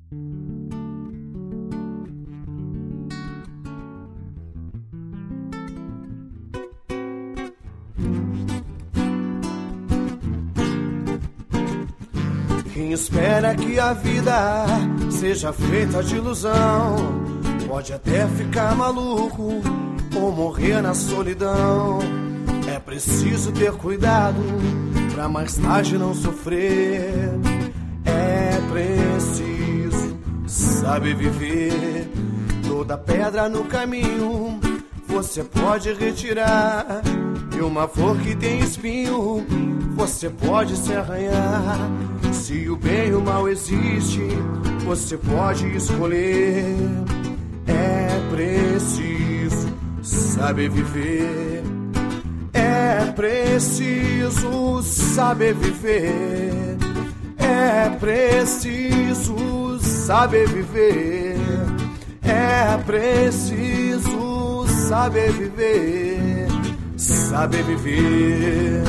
Quem espera que a vida seja feita de ilusão pode até ficar maluco ou morrer na solidão. É preciso ter cuidado pra mais tarde não sofrer. É preciso saber viver. Toda pedra no caminho você pode retirar, e uma flor que tem espinho você pode se arranhar. Se o bem e o mal existe, você pode escolher. É preciso saber viver. É preciso saber viver. É preciso saber viver. É preciso saber viver. Saber viver.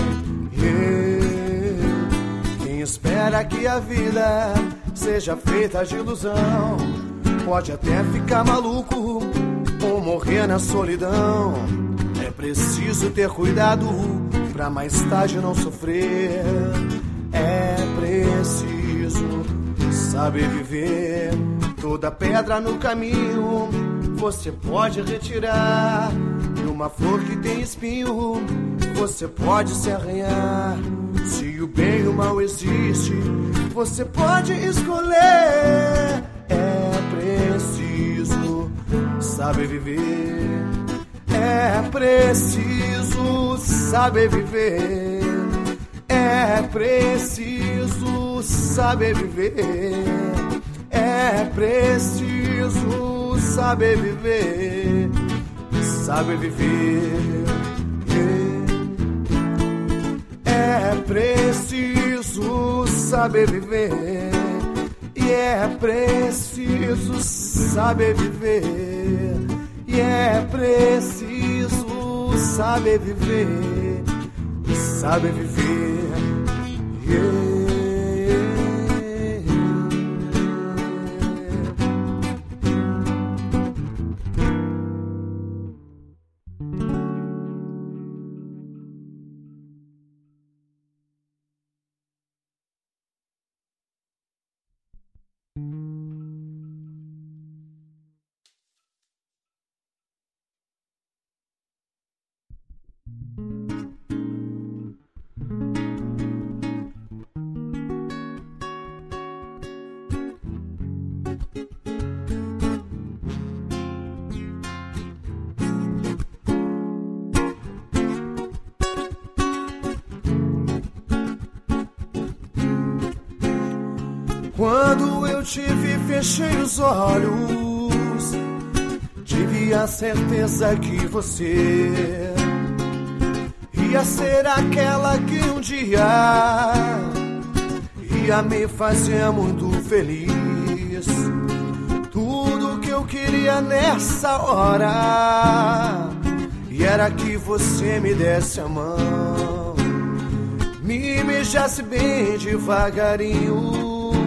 Quem espera que a vida seja feita de ilusão pode até ficar maluco ou morrer na solidão. É preciso ter cuidado pra mais tarde não sofrer. É preciso saber viver. Toda pedra no caminho você pode retirar, e uma flor que tem espinho você pode se arranhar. Se o bem e o mal existe, você pode escolher. É preciso saber viver. É preciso saber viver. É preciso saber viver. É preciso saber viver. Saber viver. É preciso saber viver. E é preciso saber viver. E é preciso saber viver. Saber viver. Quando eu te vi, fechei os olhos. Tive a certeza que você ia ser aquela que um dia ia me fazer muito feliz. Tudo que eu queria nessa hora e era que você me desse a mão, me beijasse bem devagarinho,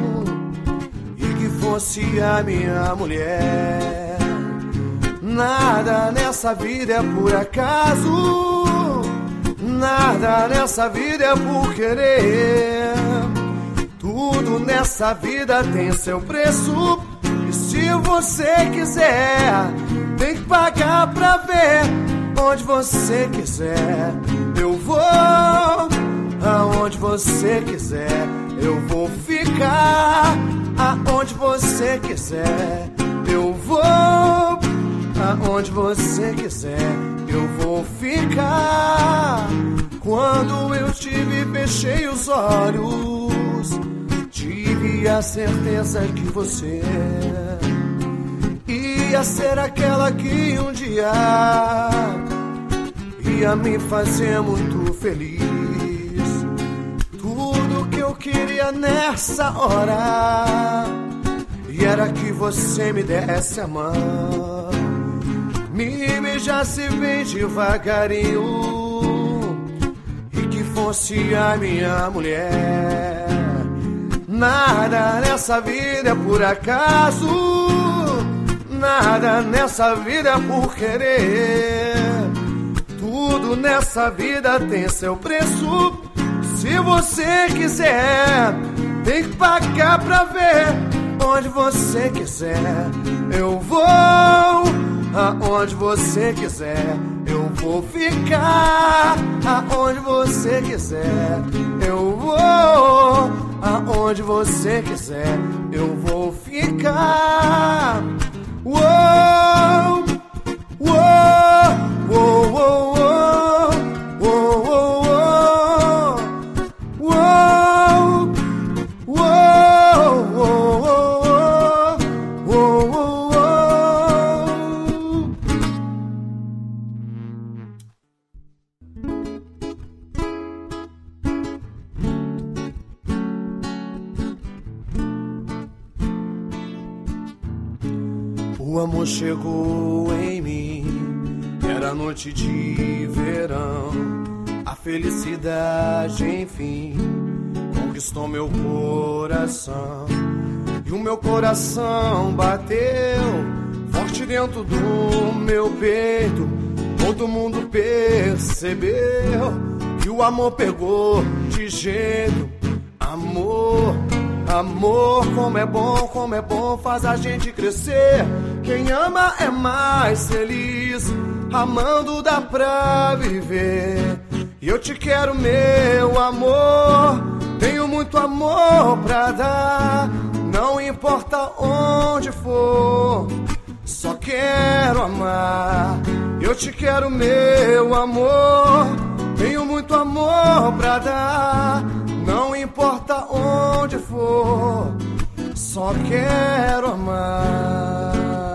fosse a minha mulher. Nada nessa vida é por acaso, nada nessa vida é por querer. Tudo nessa vida tem seu preço, e se você quiser, tem que pagar pra ver. Onde você quiser, eu vou. Aonde você quiser, eu vou ficar. Aonde você quiser, eu vou. Aonde você quiser, eu vou ficar. Quando eu te vi, fechei os olhos. Tive a certeza que você ia ser aquela que um dia ia me fazer muito feliz. Tudo que eu queria nessa hora e era que você me desse a mão, me beijasse bem devagarinho e que fosse a minha mulher. Nada nessa vida é por acaso, nada nessa vida é por querer. Tudo nessa vida tem seu preço. Se você quiser, tem que pagar pra ver. Onde você quiser, eu vou. Aonde você quiser, eu vou ficar. Aonde você quiser, eu vou. Aonde você quiser, eu vou ficar. Uou, uou, uou, uou, uou, uou, uou, uou, uou, uou. O amor chegou em mim, era noite de verão. A felicidade, enfim, conquistou meu coração. E o meu coração bateu forte dentro do meu peito. Todo mundo percebeu que o amor pegou de jeito. Amor, amor, como é bom, faz a gente crescer. Quem ama é mais feliz, amando dá pra viver. E eu te quero, meu amor, tenho muito amor pra dar. Não importa onde for, só quero amar. Eu te quero, meu amor, tenho muito amor pra dar. Não importa onde for, só quero amar.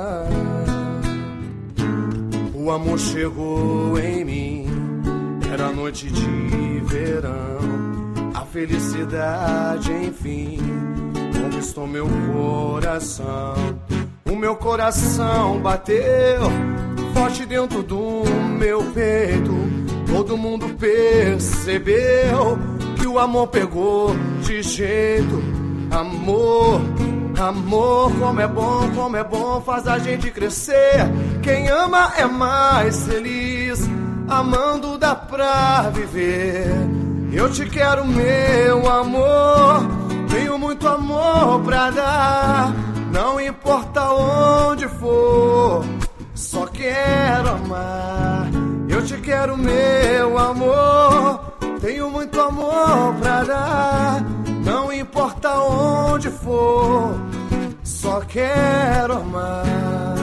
O amor chegou em mim, era noite de verão. A felicidade, enfim, conquistou meu coração. O meu coração bateu forte dentro do meu peito. Todo mundo percebeu que o amor pegou de jeito. Amor, amor, como é bom, faz a gente crescer. Quem ama é mais feliz, amando dá pra viver. Eu te quero, meu amor, tenho muito amor pra dar. Não importa onde for, só quero amar. Eu te quero, meu amor, tenho muito amor pra dar. Não importa onde for, só quero amar.